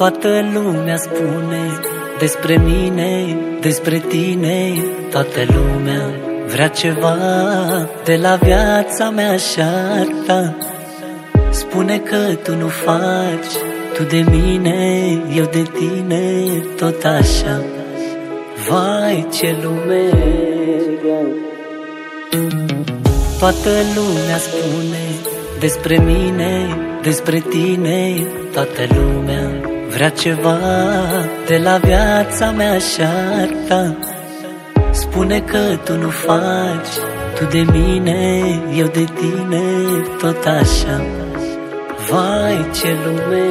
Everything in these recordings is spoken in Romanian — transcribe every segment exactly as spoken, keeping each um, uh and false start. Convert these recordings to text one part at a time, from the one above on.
Toată lumea spune despre mine, despre tine. Toată lumea vrea ceva de la viața mea și a ta. Spune că tu nu faci, tu de mine, eu de tine, tot așa. Vai, ce lume! Toată lumea spune despre mine, despre tine. Toată lumea vrea ceva de la viața mea și a ta. Spune că tu nu faci, tu de mine, eu de tine, tot așa. Vai, ce lume!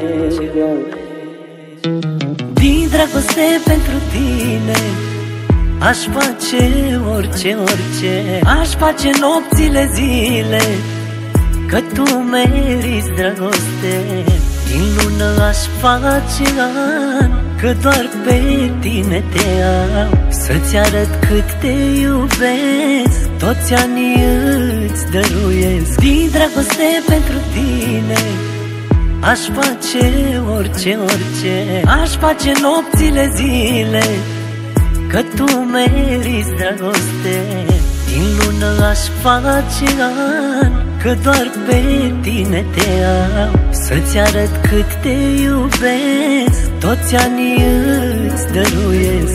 Din dragoste pentru tine aș face orice, orice. Aș face nopțile, zile, că tu meriți dragoste. Din lună aș face an, că doar pe tine te am. Să-ți arăt cât te iubesc, toți anii îți dăruiesc. Din dragoste pentru tine aș face orice, orice. Aș face nopțile, zile, că tu meriți dragoste. Din lună aș face an, că doar pe tine te am. Să-ți arăt cât te iubesc, toți anii îți dăruiesc.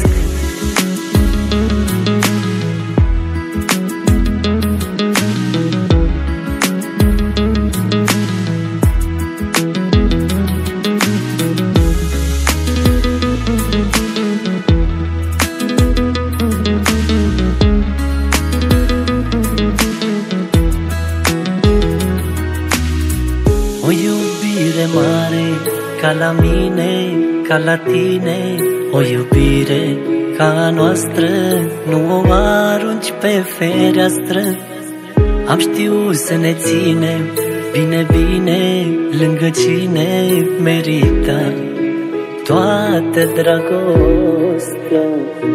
O iubire mare ca la mine, ca la tine. O iubire ca a noastră, nu o arunci pe fereastră. Am știut să ne ținem bine, bine, lângă cine merită toată dragostea.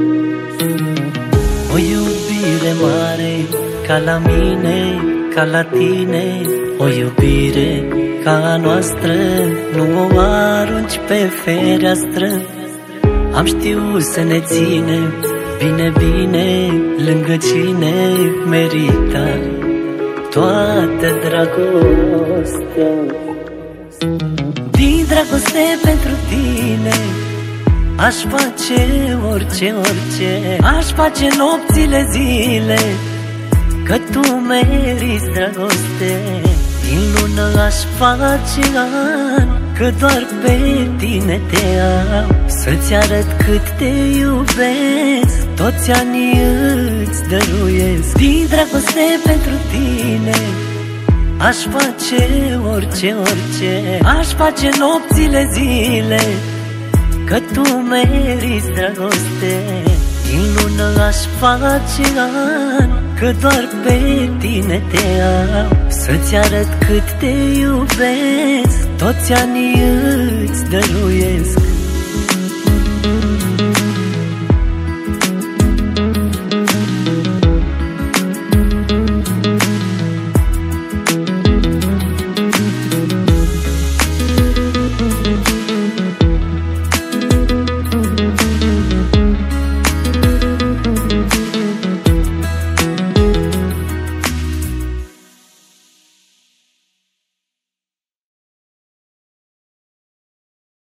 O iubire mare ca la mine, ca la tine. O iubire ca a noastră, nu o arunci pe fereastră. Am știut să ne ținem bine, bine, lângă cine merită toată dragostea. Din dragoste pentru tine aș face orice, orice. Aș face nopțile, zile, că tu meriți dragoste. Din lună aș face an, că doar pe tine te am. Să-ți arăt cât te iubesc, toți anii îți dăruiesc. Din dragoste pentru tine aș face orice, orice. Aș face nopțile, zile, că tu meriți dragoste. Din lună aș face an, că doar pe tine te am. Să-ți arăt cât te iubesc, toți anii îți dăruiesc.